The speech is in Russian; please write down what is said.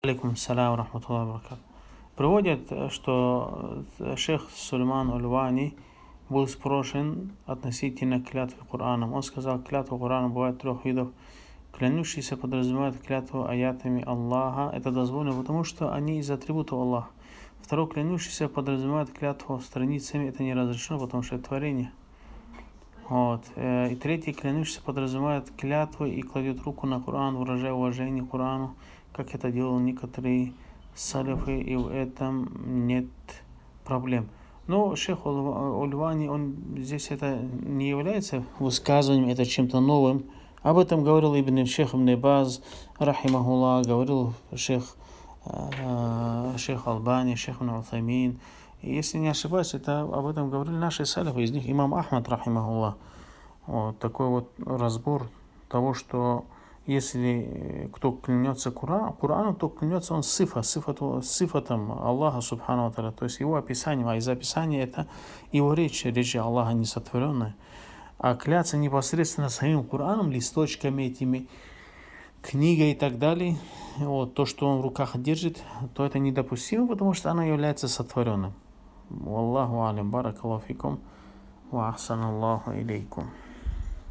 Алейкум салям рахматуллахи ва баракатух. Приводят, что шейх Сулейман Аль-Вани был спрошен относительно клятвы Кораном. Он сказал, клятва Корана бывает трех видов. Клянущийся подразумевает клятву аятами Аллаха. Это дозволено, потому что они из атрибутов Аллаха. Второй, клянущийся подразумевает клятву страницами. Это не разрешено, потому что это творение. И третий, клянущийся подразумевает клятву и кладет руку на Коран, выражая уважение к Корану, как это делал некоторые салифы, и в этом нет проблем. Но шейх Аль-Вани, он здесь это не является высказыванием, это чем-то новым. Об этом говорил шейх Ибн Баз, рахимахуллах, говорил шейх Албани, шейх Ибн Утаймин. И если не ошибаюсь, об этом говорили наши салифы, из них имам Ахмад, рахимахуллах. Такой вот разбор того, что если кто клянется Кораном, то клянется он сифатом Аллаха субхану ва тааля, то есть его описанием, а из описания это его речь Аллаха несотворенная. А кляться непосредственно самим Кораном, листочками этими, книгой и так далее, то, что он в руках держит, то это недопустимо, потому что оно является сотворенным. Валлаху алям, баракаллаху фикум, ва ахсаналлаху илейкум.